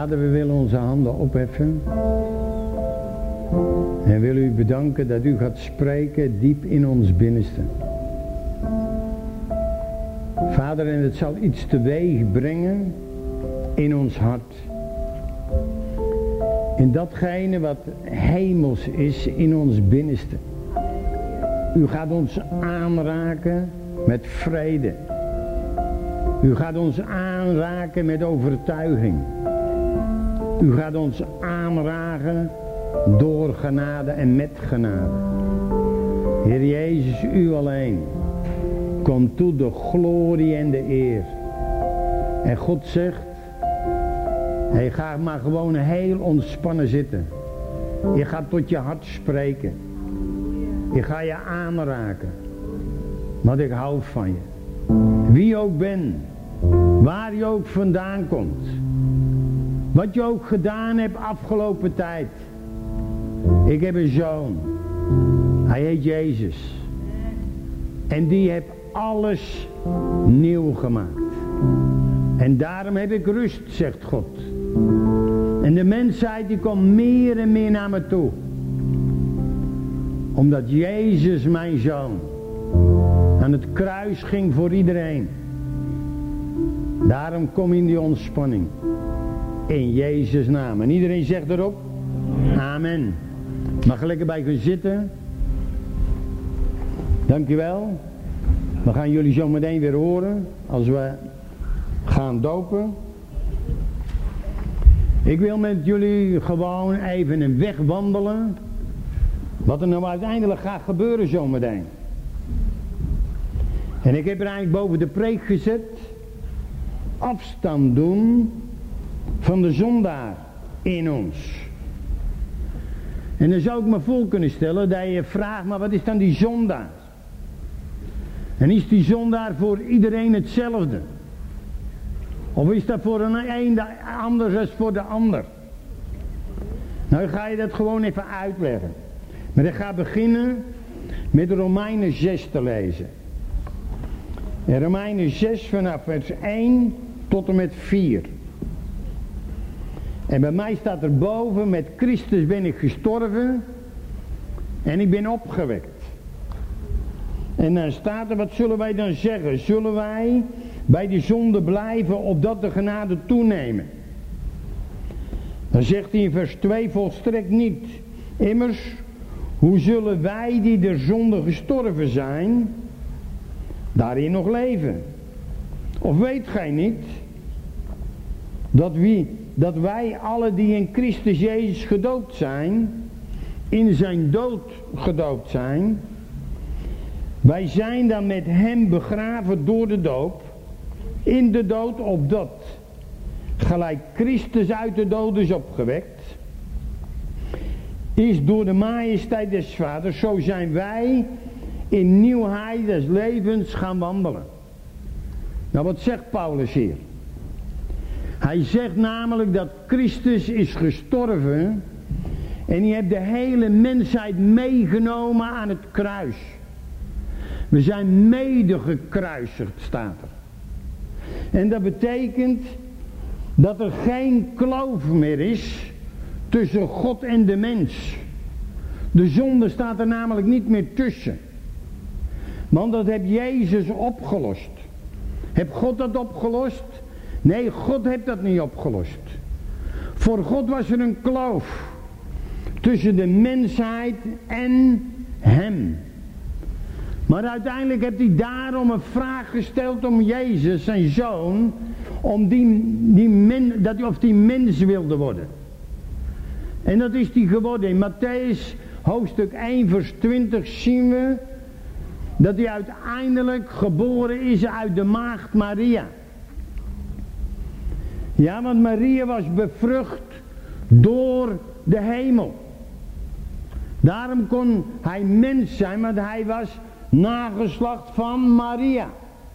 Vader, we willen onze handen opheffen. En willen u bedanken dat u gaat spreken diep in ons binnenste. Vader, en het zal iets teweeg brengen in ons hart. In datgene wat hemels is in ons binnenste. U gaat ons aanraken met vrede. U gaat ons aanraken met overtuiging. U gaat ons aanraken door genade en met genade. Heer Jezus, u alleen. Komt toe de glorie en de eer. En God zegt, hey, ga maar gewoon heel ontspannen zitten. Je gaat tot je hart spreken. Ik ga je aanraken. Want ik hou van je. Wie je ook bent. Waar je ook vandaan komt. Wat je ook gedaan hebt afgelopen tijd. Ik heb een zoon. Hij heet Jezus. En die heeft alles nieuw gemaakt. En daarom heb ik rust, zegt God. En de mensheid die komt meer en meer naar me toe. Omdat Jezus, mijn zoon, aan het kruis ging voor iedereen. Daarom kom in die ontspanning. In Jezus' naam. En iedereen zegt erop. Amen. Mag je lekker bij gaan zitten. Dankjewel. We gaan jullie zo meteen weer horen. Als we gaan dopen. Ik wil met jullie gewoon even een weg wandelen. Wat er nou uiteindelijk gaat gebeuren zo meteen. En ik heb er eigenlijk boven de preek gezet. Afstand doen van de zondaar in ons. En dan zou ik me voor kunnen stellen dat je vraagt, maar wat is dan die zondaar? En is die zondaar voor iedereen hetzelfde? Of is dat voor een anders dan voor de ander? Nou, ga je dat gewoon even uitleggen. Maar ik ga beginnen met Romeinen 6 te lezen. En Romeinen 6 vanaf vers 1 tot en met 4. En bij mij staat er boven, met Christus ben ik gestorven en ik ben opgewekt. En dan staat er, wat zullen wij dan zeggen? Zullen wij bij die zonde blijven opdat de genade toenemen? Dan zegt hij in vers 2, volstrekt niet. Immers, hoe zullen wij die der zonde gestorven zijn, daarin nog leven? Of weet gij niet, dat wij alle die in Christus Jezus gedoopt zijn, in zijn dood gedoopt zijn, wij zijn dan met hem begraven door de doop, in de dood, opdat, gelijk Christus uit de dood is opgewekt, is door de majesteit des Vaders, zo zijn wij in nieuwheid des levens gaan wandelen. Nou, wat zegt Paulus hier? Hij zegt namelijk dat Christus is gestorven en hij heeft de hele mensheid meegenomen aan het kruis. We zijn mede gekruisigd, staat er. En dat betekent dat er geen kloof meer is tussen God en de mens. De zonde staat er namelijk niet meer tussen. Want dat heeft Jezus opgelost. Heeft God dat opgelost? Nee, God heeft dat niet opgelost. Voor God was er een kloof tussen de mensheid en hem. Maar uiteindelijk heeft hij daarom een vraag gesteld om Jezus, zijn zoon, om of die mens wilde worden. En dat is hij geworden. In Matthäus hoofdstuk 1 vers 20 zien we dat hij uiteindelijk geboren is uit de maagd Maria. Ja, want Maria was bevrucht door de hemel. Daarom kon hij mens zijn, want hij was nageslacht van Maria.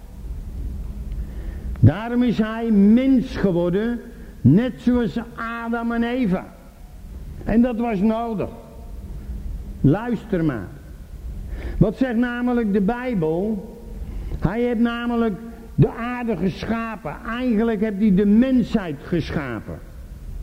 Daarom is hij mens geworden, net zoals Adam en Eva. En dat was nodig. Luister maar. Wat zegt namelijk de Bijbel? Hij heeft namelijk de aarde geschapen. Eigenlijk heeft hij de mensheid geschapen.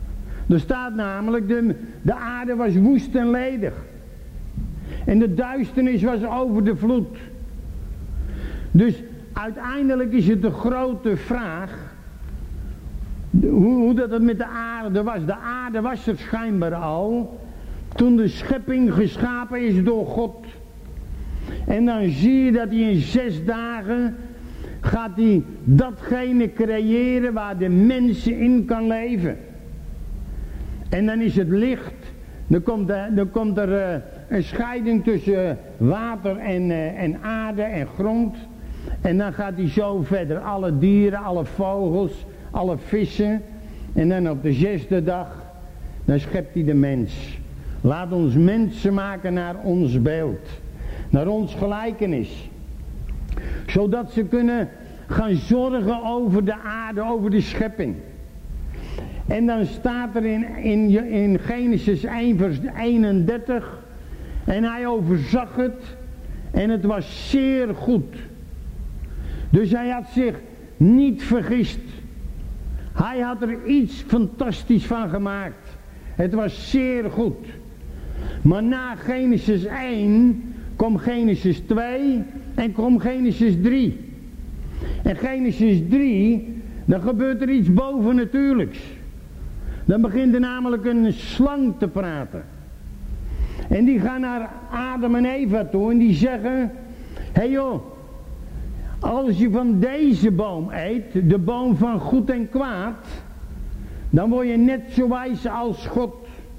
Er staat namelijk, de aarde was woest en ledig. En de duisternis was over de vloed. Dus uiteindelijk is het de grote vraag, hoe dat het met de aarde was. De aarde was er schijnbaar al, toen de schepping geschapen is door God. En dan zie je dat hij in 6 dagen gaat hij datgene creëren waar de mensen in kan leven. En dan is het licht. Dan komt er een scheiding tussen water en aarde en grond. En dan gaat hij zo verder. Alle dieren, alle vogels, alle vissen. En dan op de 6e dag, dan schept hij de mens. Laat ons mensen maken naar ons beeld. Naar ons gelijkenis. Zodat ze kunnen gaan zorgen over de aarde, over de schepping. En dan staat er in Genesis 1 vers 31. En hij overzag het. En het was zeer goed. Dus hij had zich niet vergist. Hij had er iets fantastisch van gemaakt. Het was zeer goed. Maar na Genesis 1 komt Genesis 2 en komt Genesis 3. En Genesis 3, dan gebeurt er iets bovennatuurlijks. Dan begint er namelijk een slang te praten. En die gaan naar Adam en Eva toe en die zeggen: hé joh, als je van deze boom eet, de boom van goed en kwaad, dan word je net zo wijs als God.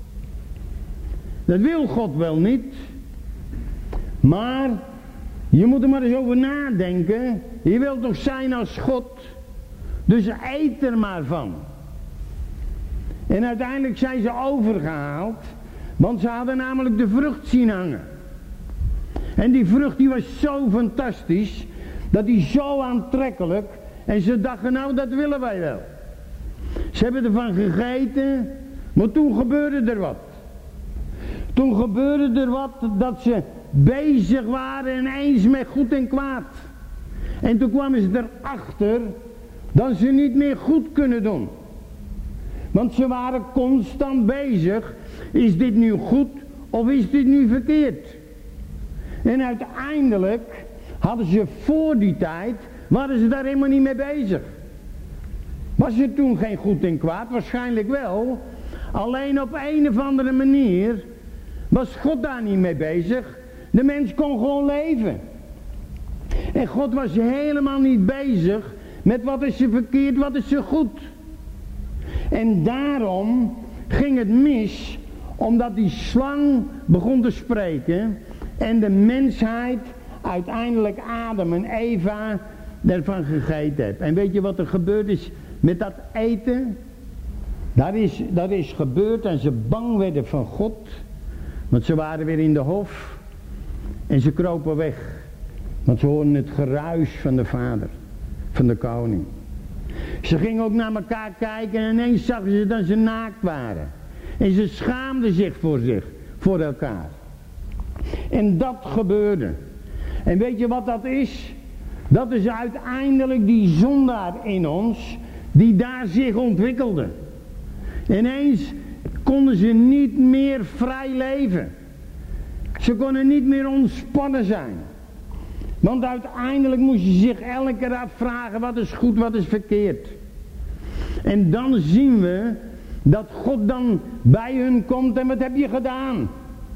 Dat wil God wel niet. Maar je moet er maar eens over nadenken. Je wilt toch zijn als God. Dus eet er maar van. En uiteindelijk zijn ze overgehaald. Want ze hadden namelijk de vrucht zien hangen. En die vrucht die was zo fantastisch. Dat die zo aantrekkelijk. En ze dachten, nou dat willen wij wel. Ze hebben ervan gegeten. Maar toen gebeurde er wat. Toen gebeurde er wat dat ze bezig waren ineens met goed en kwaad. En toen kwamen ze erachter dat ze niet meer goed kunnen doen. Want ze waren constant bezig. Is dit nu goed of is dit nu verkeerd? En uiteindelijk hadden ze voor die tijd, waren ze daar helemaal niet mee bezig. Was er toen geen goed en kwaad? Waarschijnlijk wel. Alleen op een of andere manier was God daar niet mee bezig. De mens kon gewoon leven. En God was helemaal niet bezig met wat is er verkeerd, wat is er goed. En daarom ging het mis, omdat die slang begon te spreken en de mensheid uiteindelijk Adam en Eva ervan gegeten heeft. En weet je wat er gebeurd is met dat eten? Dat is gebeurd en ze bang werden van God. Want ze waren weer in de hof. En ze kropen weg. Want ze hoorden het geruis van de vader. Van de koning. Ze gingen ook naar elkaar kijken en ineens zagen ze dat ze naakt waren. En ze schaamden zich voor elkaar. En dat gebeurde. En weet je wat dat is? Dat is uiteindelijk die zondaar in ons, die daar zich ontwikkelde. Ineens konden ze niet meer vrij leven. Ze konden niet meer ontspannen zijn. Want uiteindelijk moest je zich elke keer afvragen, wat is goed, wat is verkeerd. En dan zien we dat God dan bij hun komt en wat heb je gedaan?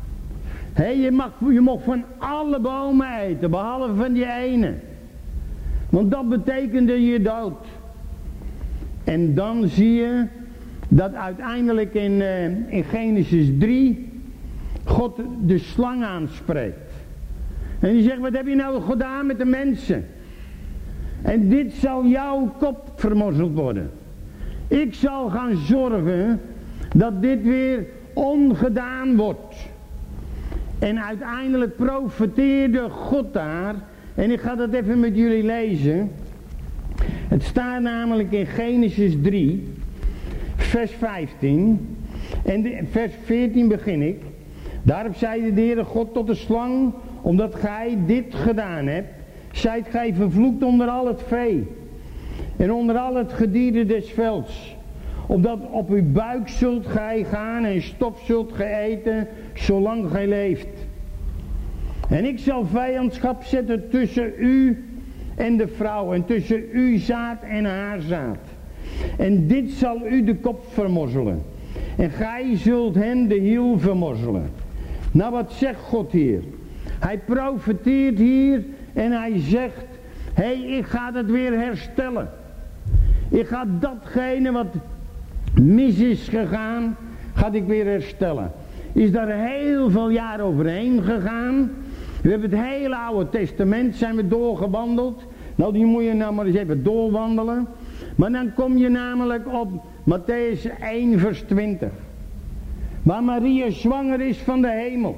Je mag van alle bomen eten, behalve van die ene. Want dat betekende je dood. En dan zie je dat uiteindelijk in Genesis 3 God de slang aanspreekt. En die zegt, wat heb je nou gedaan met de mensen? En dit zal jouw kop vermorzeld worden. Ik zal gaan zorgen dat dit weer ongedaan wordt. En uiteindelijk profeteerde God daar. En ik ga dat even met jullie lezen. Het staat namelijk in Genesis 3, vers 15. En vers 14 begin ik. Daarop zeide de Heere God tot de slang, omdat gij dit gedaan hebt, zijt gij vervloekt onder al het vee. En onder al het gedierte des velds. opdat op uw buik zult gij gaan en stof zult gij eten, zolang gij leeft. En ik zal vijandschap zetten tussen u en de vrouw, en tussen uw zaad en haar zaad. En dit zal u de kop vermorzelen. En gij zult hen de hiel vermorzelen. Nou, wat zegt God hier? Hij profeteert hier en hij zegt, hé, ik ga het weer herstellen. Ik ga datgene wat mis is gegaan, ga ik weer herstellen. Is daar heel veel jaar overheen gegaan. We hebben het hele Oude Testament zijn we doorgewandeld. Nou, die moet je nou maar eens even doorwandelen. Maar dan kom je namelijk op Mattheüs 1 vers 20. Waar Maria zwanger is van de hemel.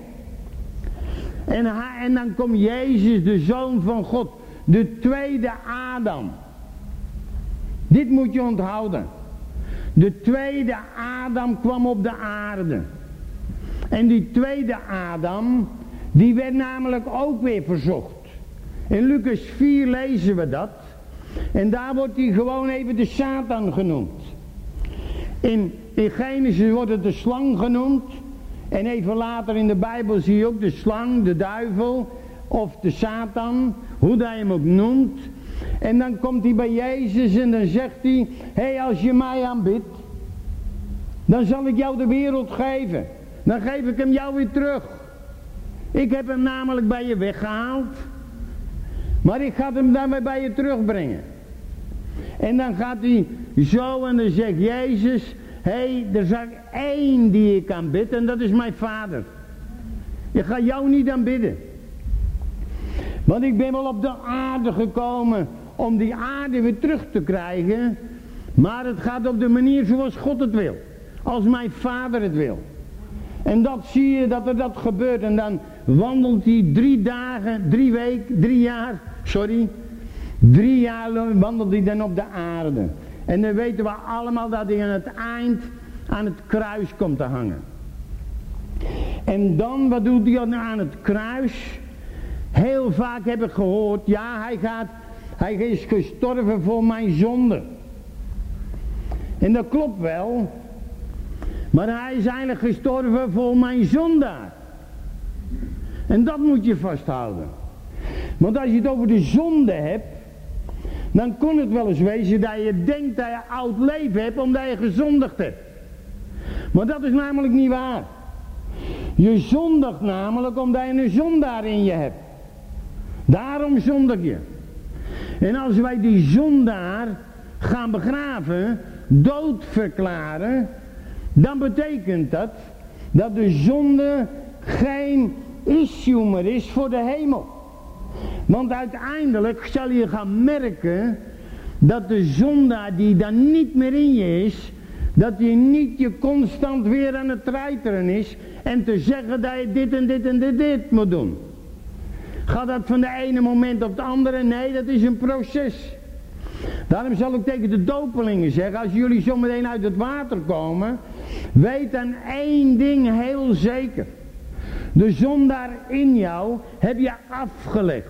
En dan komt Jezus, de Zoon van God. De tweede Adam. Dit moet je onthouden. De tweede Adam kwam op de aarde. En die tweede Adam, die werd namelijk ook weer verzocht. In Lucas 4 lezen we dat. En daar wordt hij gewoon even de Satan genoemd. In Genesis wordt het de slang genoemd. En even later in de Bijbel zie je ook de slang, de duivel of de Satan, hoe hij hem ook noemt. En dan komt hij bij Jezus en dan zegt hij, hé, als je mij aanbidt, dan zal ik jou de wereld geven. Dan geef ik hem jou weer terug. Ik heb hem namelijk bij je weggehaald, maar ik ga hem daarmee bij je terugbrengen. En dan gaat hij zo en dan zegt Jezus, hé, er is één die ik aanbid en dat is mijn Vader. Ik ga jou niet aanbidden. Want ik ben wel op de aarde gekomen om die aarde weer terug te krijgen. Maar het gaat op de manier zoals God het wil. Als mijn Vader het wil. En dat zie je dat er dat gebeurt. En dan wandelt hij 3 jaar wandelt hij dan op de aarde. En dan weten we allemaal dat hij aan het eind aan het kruis komt te hangen. En dan, wat doet hij aan het kruis? Heel vaak heb ik gehoord, ja, hij is gestorven voor mijn zonde. En dat klopt wel. Maar hij is eigenlijk gestorven voor mijn zondaar. En dat moet je vasthouden. Want als je het over de zonde hebt, dan kon het wel eens wezen dat je denkt dat je oud leven hebt omdat je gezondigd hebt. Maar dat is namelijk niet waar. Je zondigt namelijk omdat je een zondaar in je hebt. Daarom zondig je. En als wij die zondaar gaan begraven, dood verklaren, dan betekent dat de zonde geen issue meer is voor de hemel. Want uiteindelijk zal je gaan merken dat de zondaar die dan niet meer in je is, dat hij niet je constant weer aan het treiteren is en te zeggen dat je dit en dit en dit moet doen. Gaat dat van de ene moment op het andere? Nee, dat is een proces. Daarom zal ik tegen de dopelingen zeggen, als jullie zo meteen uit het water komen, weet dan één ding heel zeker. De zondaar in jou heb je afgelegd.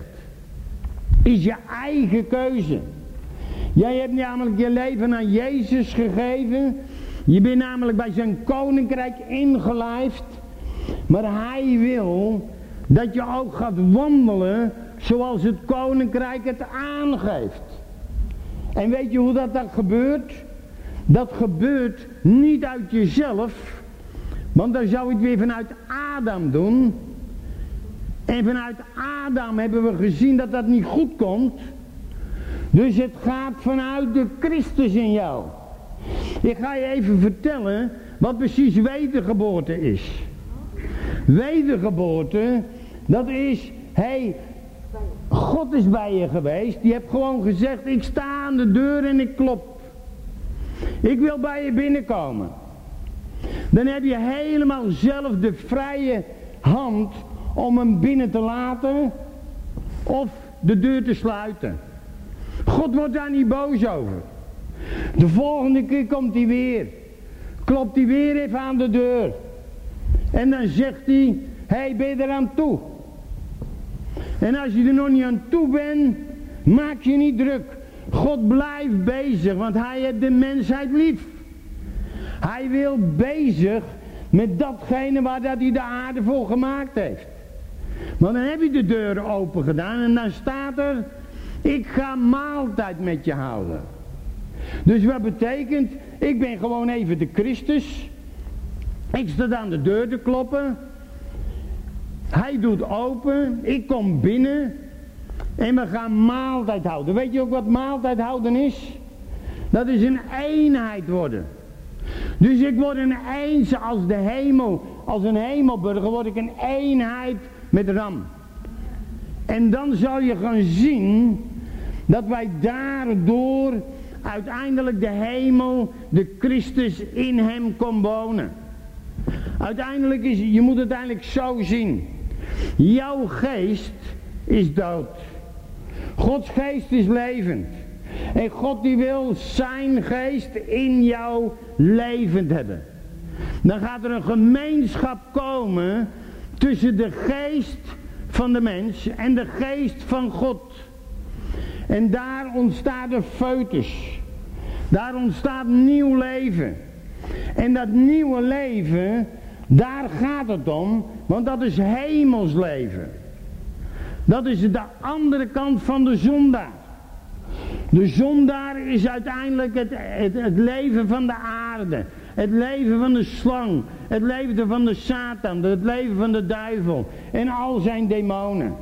Is je eigen keuze. Jij hebt namelijk je leven aan Jezus gegeven. Je bent namelijk bij zijn koninkrijk ingelijfd. Maar hij wil dat je ook gaat wandelen zoals het koninkrijk het aangeeft. En weet je hoe dat gebeurt? Dat gebeurt niet uit jezelf. Want dan zou je het weer vanuit Adam doen. En vanuit Adam hebben we gezien dat dat niet goed komt. Dus het gaat vanuit de Christus in jou. Ik ga je even vertellen wat precies wedergeboorte is. Wedergeboorte, dat is, God is bij je geweest. Die heeft gewoon gezegd, ik sta aan de deur en ik klop. Ik wil bij je binnenkomen. Dan heb je helemaal zelf de vrije hand om hem binnen te laten of de deur te sluiten. God wordt daar niet boos over. De volgende keer komt hij weer. Klopt hij weer even aan de deur. En dan zegt hij, ben je er aan toe? En als je er nog niet aan toe bent, maak je niet druk. God blijft bezig, want hij heeft de mensheid lief. Hij wil bezig met datgene waar dat hij de aarde voor gemaakt heeft. Want dan heb je de deuren open gedaan en dan staat er, ik ga maaltijd met je houden. Dus wat betekent, ik ben gewoon even de Christus. Ik sta aan de deur te kloppen. Hij doet open, ik kom binnen en we gaan maaltijd houden. Weet je ook wat maaltijd houden is? Dat is een eenheid worden. Dus ik word een eens als de hemel, als een hemelburger word ik een eenheid met Ram. En dan zal je gaan zien dat wij daardoor uiteindelijk de hemel, de Christus in hem kon wonen. Uiteindelijk is, je moet het eigenlijk zo zien. Jouw geest is dood. Gods geest is levend. En God die wil zijn geest in jou levend hebben. Dan gaat er een gemeenschap komen tussen de geest van de mens en de geest van God. En daar ontstaat de foetus. Daar ontstaat nieuw leven. En dat nieuwe leven, daar gaat het om, want dat is hemels leven. Dat is de andere kant van de zondaar. De zondaar is uiteindelijk het leven van de aarde. Het leven van de slang. Het leven van de Satan. Het leven van de duivel. En al zijn demonen.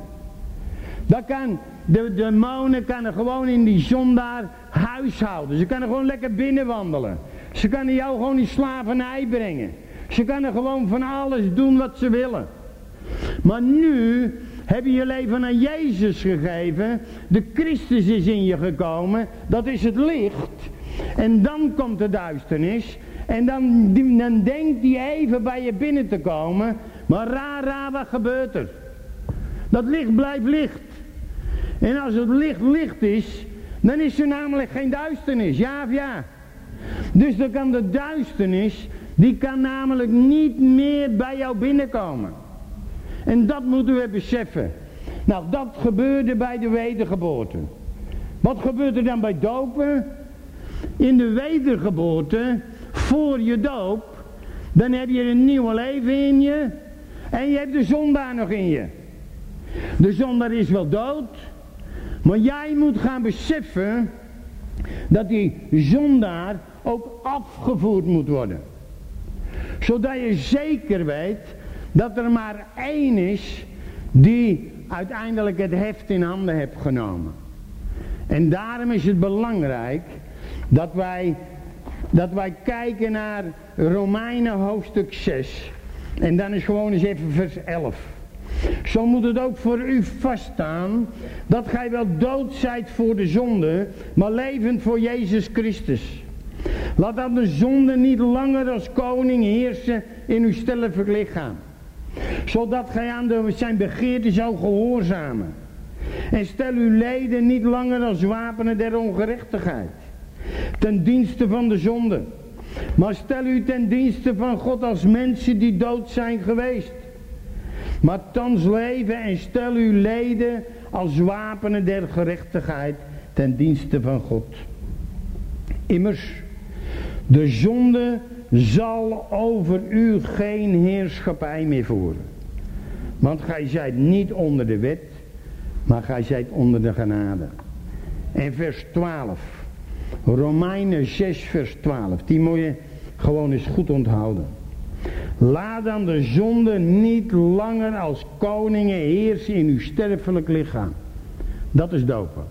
De demonen kunnen gewoon in die zondaar huishouden. Ze kunnen gewoon lekker binnenwandelen. Ze kunnen jou gewoon in slavernij brengen. Ze kunnen gewoon van alles doen wat ze willen. Maar nu heb je je leven aan Jezus gegeven. De Christus is in je gekomen. Dat is het licht. En dan komt de duisternis. En dan denkt hij even bij je binnen te komen. Maar raar, wat gebeurt er? Dat licht blijft licht. En als het licht licht is, dan is er namelijk geen duisternis. Ja of ja? Dus dan kan de duisternis, die kan namelijk niet meer bij jou binnenkomen. En dat moeten we beseffen. Nou, dat gebeurde bij de wedergeboorte. Wat gebeurt er dan bij dopen? In de wedergeboorte, voor je doop, dan heb je een nieuw leven in je. En je hebt de zondaar nog in je. De zondaar is wel dood. Maar jij moet gaan beseffen dat die zondaar ook afgevoerd moet worden. Zodat je zeker weet dat er maar één is die uiteindelijk het heft in handen heeft genomen. En daarom is het belangrijk dat wij kijken naar Romeinen hoofdstuk 6. En dan is gewoon eens even vers 11. Zo moet het ook voor u vaststaan dat gij wel dood zijt voor de zonde, maar levend voor Jezus Christus. Laat dan de zonde niet langer als koning heersen in uw sterfelijk lichaam, zodat gij aan zijn begeerte zou gehoorzamen. En stel uw leden niet langer als wapenen der ongerechtigheid, ten dienste van de zonde, maar stel u ten dienste van God als mensen die dood zijn geweest. Maar thans leven en stel uw leden als wapenen der gerechtigheid ten dienste van God. Immers, de zonde zal over u geen heerschappij meer voeren. Want gij zijt niet onder de wet, maar gij zijt onder de genade. En vers 12. Romeinen 6 vers 12. Die moet je gewoon eens goed onthouden. Laat dan de zonde niet langer als koningen heersen in uw sterfelijk lichaam. Dat is dopen.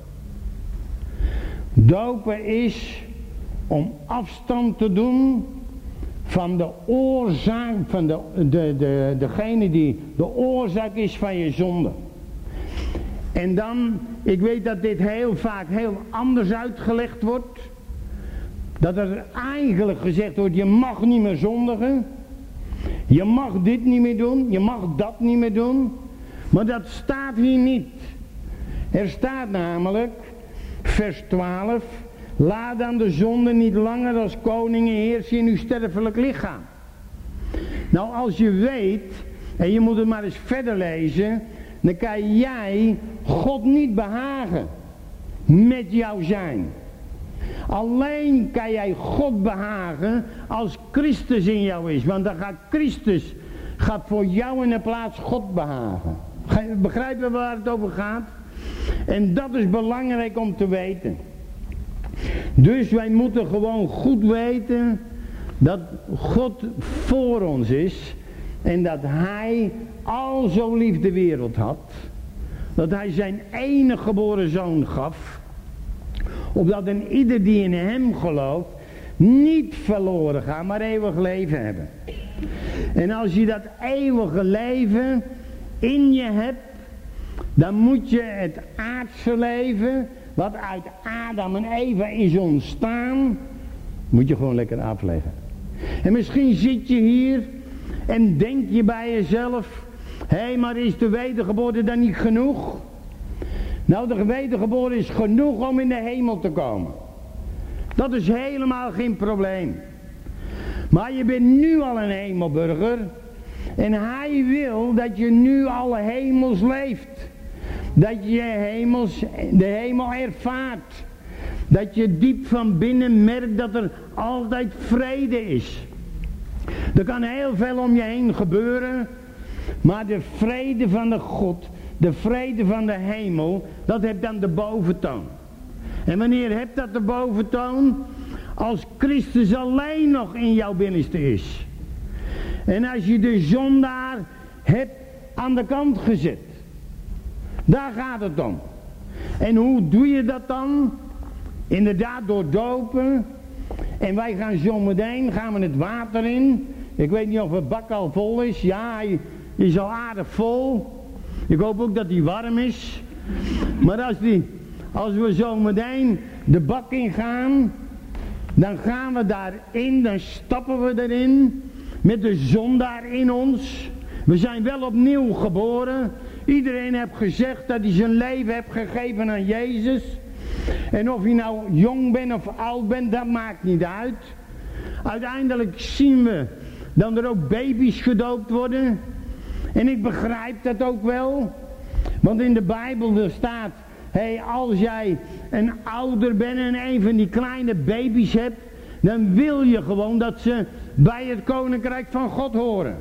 Dopen is om afstand te doen van de oorzaak, van degene die de oorzaak is van je zonde. En dan, ik weet dat dit heel vaak heel anders uitgelegd wordt. Dat er eigenlijk gezegd wordt, je mag niet meer zondigen. Je mag dit niet meer doen, je mag dat niet meer doen. Maar dat staat hier niet. Er staat namelijk, vers 12... Laat dan de zonde niet langer als koningen heersen in uw sterfelijk lichaam. Nou, als je weet, en je moet het maar eens verder lezen, dan kan jij God niet behagen met jouw zijn. Alleen kan jij God behagen als Christus in jou is. Want dan gaat Christus voor jou in de plaats God behagen. Begrijp je waar het over gaat? En dat is belangrijk om te weten. Dus wij moeten gewoon goed weten dat God voor ons is. En dat Hij al zo lief de wereld had. Dat Hij zijn enige geboren zoon gaf. Opdat een ieder die in Hem gelooft niet verloren gaat, maar eeuwig leven hebben. En als je dat eeuwige leven in je hebt, dan moet je het aardse leven, wat uit Adam en Eva is ontstaan, moet je gewoon lekker afleggen. En misschien zit je hier en denk je bij jezelf, hé, maar is de wedergeboorte dan niet genoeg? Nou, de wedergeboorte is genoeg om in de hemel te komen. Dat is helemaal geen probleem. Maar je bent nu al een hemelburger. En Hij wil dat je nu al hemels leeft. Dat je de hemel ervaart. Dat je diep van binnen merkt dat er altijd vrede is. Er kan heel veel om je heen gebeuren. Maar de vrede van de God, de vrede van de hemel, dat heeft dan de boventoon. En wanneer hebt dat de boventoon? Als Christus alleen nog in jouw binnenste is. En als je de zondaar hebt aan de kant gezet. Daar gaat het om. En hoe doe je dat dan? Inderdaad door dopen. En wij gaan zometeen, gaan we het water in. Ik weet niet of het bak al vol is. Ja, hij is al aardig vol. Ik hoop ook dat hij warm is. Maar als we zometeen de bak in gaan, dan gaan we daarin, dan stappen we erin. Met de zondaar in ons. We zijn wel opnieuw geboren. Iedereen heeft gezegd dat hij zijn leven heeft gegeven aan Jezus. En of je nou jong bent of oud bent, dat maakt niet uit. Uiteindelijk zien we dat er ook baby's gedoopt worden. En ik begrijp dat ook wel. Want in de Bijbel er staat, als jij een ouder bent en een van die kleine baby's hebt, dan wil je gewoon dat ze bij het koninkrijk van God horen.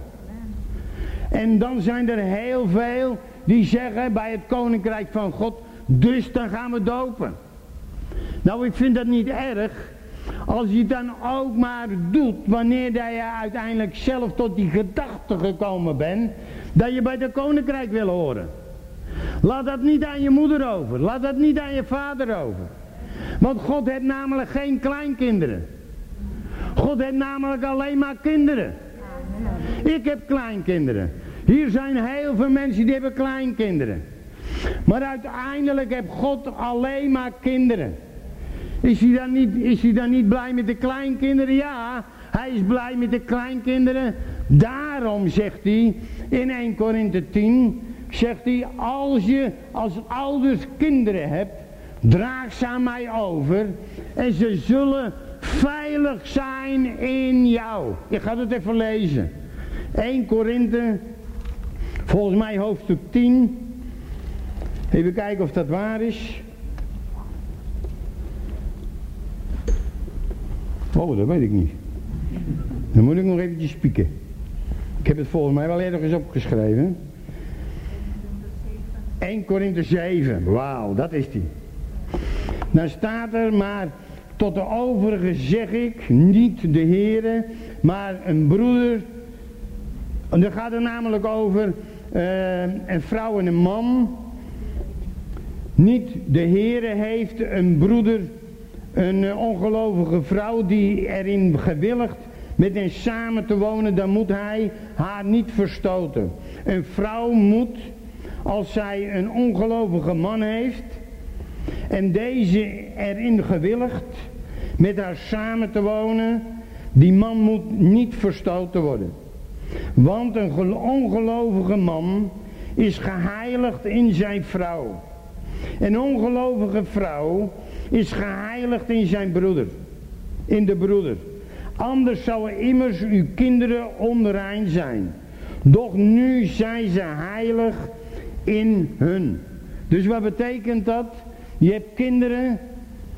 En dan zijn er heel veel die zeggen bij het koninkrijk van God, dus dan gaan we dopen. Nou, ik vind dat niet erg. Als je het dan ook maar doet wanneer je uiteindelijk zelf tot die gedachte gekomen bent, dat je bij het koninkrijk wil horen. Laat dat niet aan je moeder over. Laat dat niet aan je vader over. Want God heeft namelijk geen kleinkinderen. God heeft namelijk alleen maar kinderen. Ik heb kleinkinderen. Hier zijn heel veel mensen die hebben kleinkinderen. Maar uiteindelijk heeft God alleen maar kinderen. Is hij dan niet blij met de kleinkinderen? Ja, hij is blij met de kleinkinderen. Daarom zegt hij in 1 Korinthe 10, zegt hij, als je als ouders kinderen hebt, draag ze aan mij over en ze zullen veilig zijn in jou. Ik ga het even lezen. 1 Korinthe, volgens mij hoofdstuk 10. Even kijken of dat waar is. Oh, dat weet ik niet. Dan moet ik nog eventjes spieken. Ik heb het volgens mij wel ergens opgeschreven. 1 Korinthe 7. Wauw, dat is die. Dan staat er, maar tot de overige zeg ik, niet de Heere, maar een broeder. En dan gaat het namelijk over een vrouw en een man. Niet de Heere heeft een broeder, een ongelovige vrouw die erin gewilligt met hen samen te wonen, dan moet hij haar niet verstoten. Een vrouw moet, als zij een ongelovige man heeft en deze erin gewilligt met haar samen te wonen, die man moet niet verstoten worden. Want een ongelovige man is geheiligd in zijn vrouw. Een ongelovige vrouw is geheiligd in zijn broeder, in de broeder. Anders zouden immers uw kinderen onrein zijn. Doch nu zijn ze heilig in hun. Dus wat betekent dat? Je hebt kinderen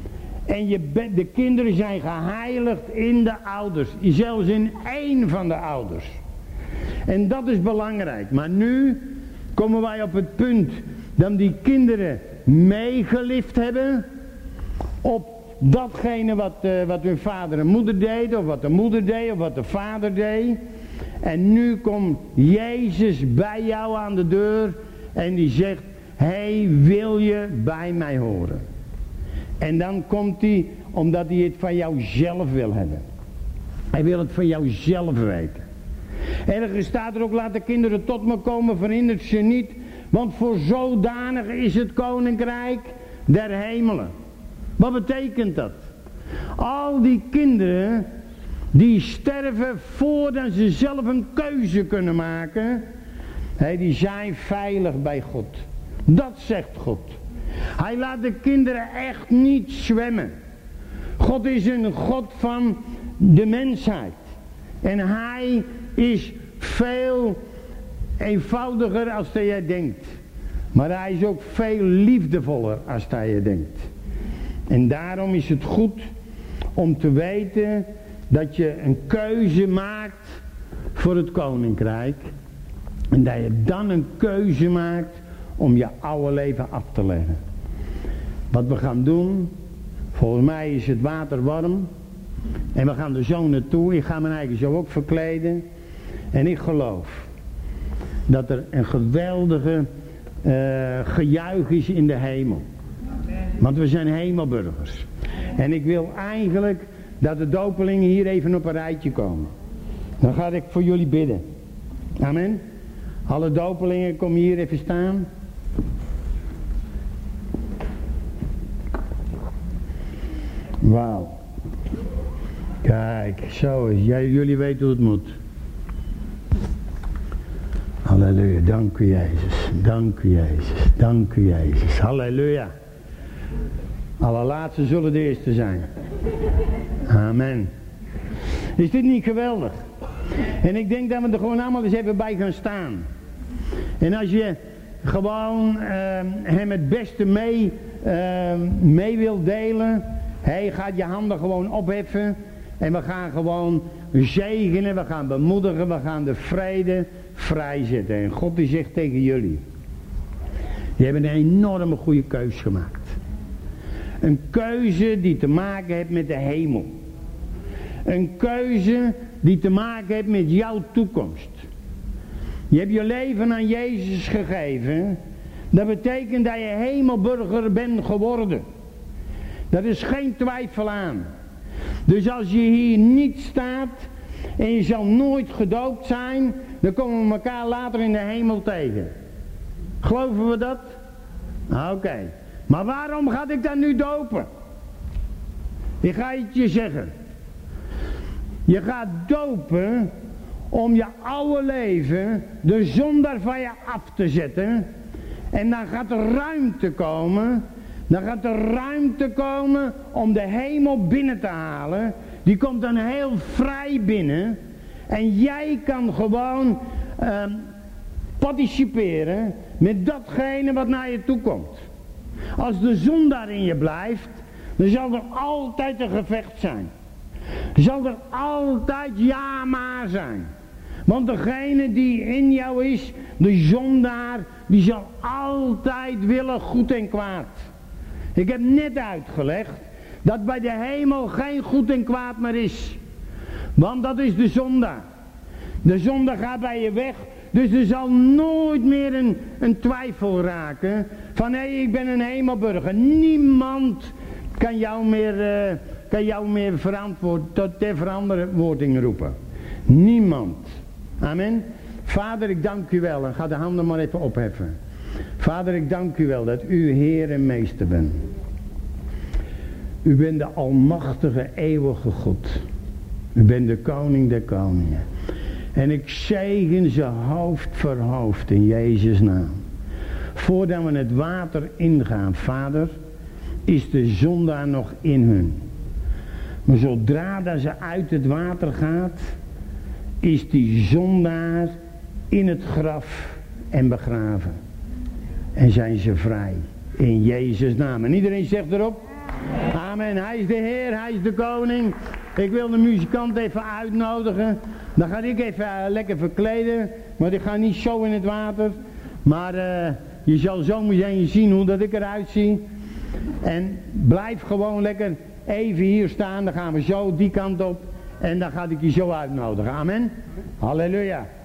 En de kinderen zijn geheiligd in de ouders. Zelfs in één van de ouders. En dat is belangrijk. Maar nu komen wij op het punt dat die kinderen meegelift hebben op datgene wat hun vader en moeder deed, of wat de moeder deed, of wat de vader deed. En nu komt Jezus bij jou aan de deur en die zegt, hey, wil je bij mij horen? En dan komt hij omdat hij het van jou zelf wil hebben. Hij wil het van jou zelf weten. Ergens staat er ook, laat de kinderen tot me komen, verhindert ze niet, want voor zodanig is het koninkrijk der hemelen. Wat betekent dat? Al die kinderen die sterven voordat ze zelf een keuze kunnen maken, die zijn veilig bij God. Dat zegt God. Hij laat de kinderen echt niet zwemmen. God is een God van de mensheid. En hij is veel eenvoudiger als dat jij denkt. Maar hij is ook veel liefdevoller als dat je denkt. En daarom is het goed om te weten dat je een keuze maakt voor het koninkrijk. En dat je dan een keuze maakt om je oude leven af te leggen. Wat we gaan doen, volgens mij is het water warm. En we gaan er zo naartoe. Ik ga mijn eigen zo ook verkleden. En ik geloof dat er een geweldige gejuich is in de hemel. Want we zijn hemelburgers. En ik wil eigenlijk dat de dopelingen hier even op een rijtje komen. Dan ga ik voor jullie bidden. Amen. Alle dopelingen, kom hier even staan. Wauw. Kijk, zo is. Jullie weten hoe het moet. Halleluja, dank u Jezus. Dank u Jezus. Dank u Jezus. Halleluja. Alle laatste zullen de eerste zijn. Amen. Is dit niet geweldig? En ik denk dat we er gewoon allemaal eens even bij gaan staan. En als je gewoon hem het beste mee wil delen. Gaat je handen gewoon opheffen. En we gaan gewoon zegenen. We gaan bemoedigen. We gaan de vrede vrijzetten. En God die zegt tegen jullie. Je hebt een enorme goede keus gemaakt. Een keuze die te maken heeft met de hemel. Een keuze die te maken heeft met jouw toekomst. Je hebt je leven aan Jezus gegeven. Dat betekent dat je hemelburger bent geworden. Dat is geen twijfel aan. Dus als je hier niet staat en je zal nooit gedoopt zijn, dan komen we elkaar later in de hemel tegen. Geloven we dat? Oké. Maar waarom ga ik dan nu dopen? Ik ga het je zeggen. Je gaat dopen om je oude leven, de zondaar van je af te zetten. En dan gaat er ruimte komen. Dan gaat er ruimte komen om de hemel binnen te halen. Die komt dan heel vrij binnen. En jij kan gewoon participeren met datgene wat naar je toe komt. Als de zondaar in je blijft, dan zal er altijd een gevecht zijn. Zal er altijd ja maar zijn. Want degene die in jou is, de zondaar, die zal altijd willen goed en kwaad. Ik heb net uitgelegd dat bij de hemel geen goed en kwaad meer is. Want dat is de zondaar. De zondaar gaat bij je weg. Dus er zal nooit meer een twijfel raken van hé, ik ben een hemelburger. Niemand kan jou meer ter verantwoording roepen. Niemand. Amen. Vader, ik dank u wel. En ga de handen maar even opheffen. Vader, ik dank u wel dat u Heer en Meester bent. U bent de almachtige, eeuwige God. U bent de koning der koningen. En ik zegen ze hoofd voor hoofd in Jezus' naam. Voordat we het water ingaan, Vader, is de zondaar nog in hun. Maar zodra dat ze uit het water gaat, is die zondaar in het graf en begraven. En zijn ze vrij. In Jezus' naam. En iedereen zegt erop. Amen. Hij is de Heer, hij is de koning. Ik wil de muzikant even uitnodigen. Dan ga ik even lekker verkleden. Want ik ga niet zo in het water. Maar je zal zo meteen zien hoe dat ik eruit zie. En blijf gewoon lekker even hier staan. Dan gaan we zo die kant op. En dan ga ik je zo uitnodigen. Amen. Halleluja.